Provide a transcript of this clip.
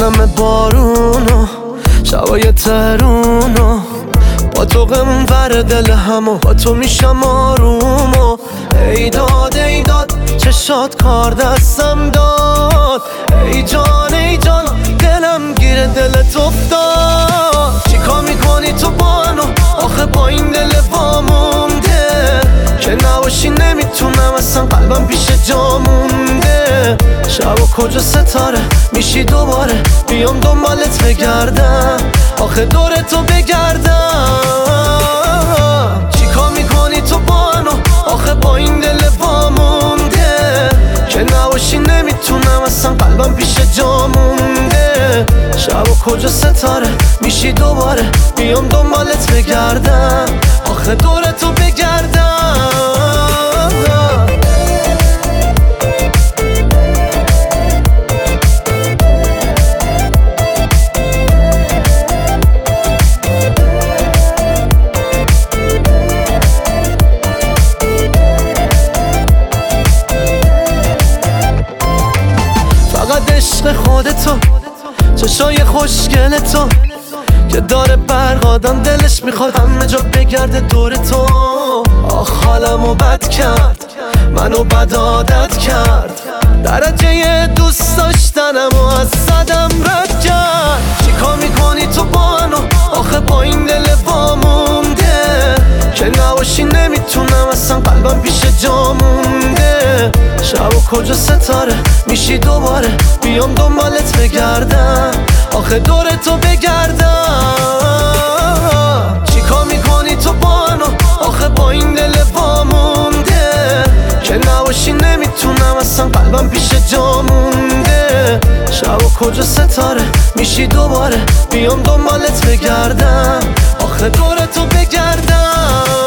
میکنم بارونو شبای ترونو با تو غمون ور دل همو با تو میشم آرومو ای داد چشات کار دستم داد ای جان دلم گیره دلت افتاد چیکار میکنی تو بانو آخه با این دل وامونده که نباشی نمیتونم اصلا قلبم پیش جا مونده شب و کجا ستاره میشی دوباره بیام دنبالت بگردم آخه دور تو بگردم چیکار میکنی تو بانو آخه با این دل وامونده که نباشی نمیتونم اصلا قلبم پیش جا مونده شب و کجا ستاره میشی دوباره بیام دنبالت بگردم آخه دور تو بگردم فقط عشق خودتو چشای خوشگل تو که داره برق آدم دلش میخواد همه جا بگرده دور تو آخ حالمو بد کرد منو بد عادت کرد درجه دوست داشتنمو از صدم رد کرد چیکار میکنی تو بانو آخه با این دل وامونده که نباشی نمیتونم اصلا قلبم پیش جا مونده شب و کجا ستاره میشی دوباره بیام دنبالت بگردم آخه دور تو بگردم چیکار میکنی تو بانو آخه با این دل وامونده که نباشی نمیتونم اصلا قلبم پیش جا مونده شب و کجا ستاره میشی دوباره بیام دنبالت بگردم آخه دور تو بگردم